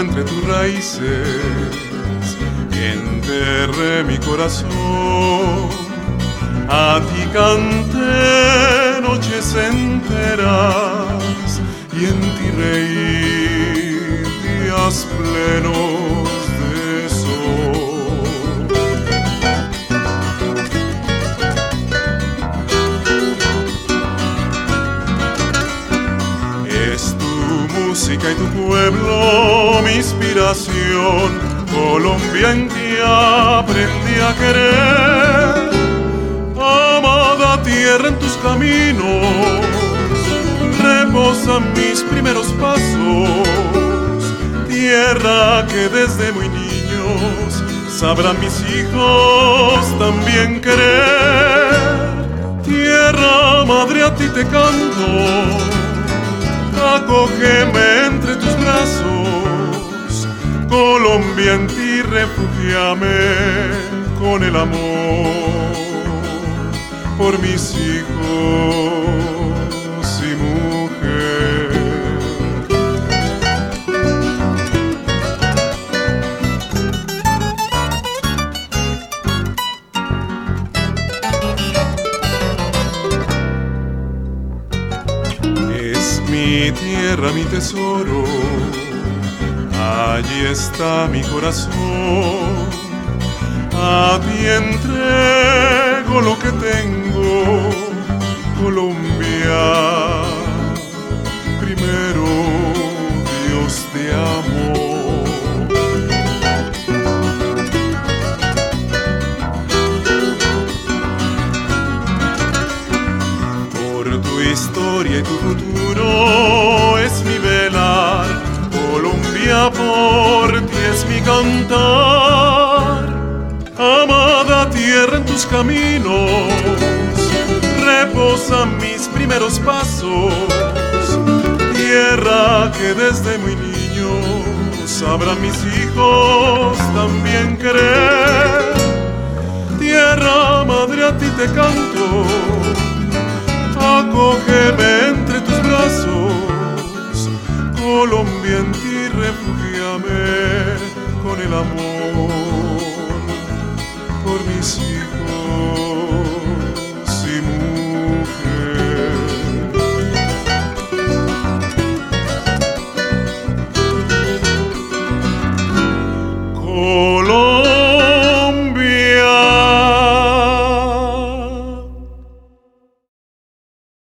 entre tus raíces, enterré mi corazón. A ti canté noches enteras y en ti reí días plenos de sol. Es tu música y tu pueblo mi inspiración. Colombia, en ti aprendí a querer. Amada tierra, en tus caminos reposan mis primeros pasos. Tierra que desde muy niños sabrán mis hijos también querer. Tierra madre, a ti te canto, acógeme entre tus brazos. Colombia, en ti refúgiame con el amor por mis hijos y mujer. Es mi tierra, mi tesoro, allí está mi corazón. A ti entrego lo que tengo, Colombia. Primero, Dios te amo. Por tu historia y tu futuro es mi velar. Colombia, por ti es mi cantar. Amada tierra, en tus caminos reposan mis primeros pasos. Tierra que desde muy niño sabrán mis hijos también querer. Tierra madre, a ti te canto, acoge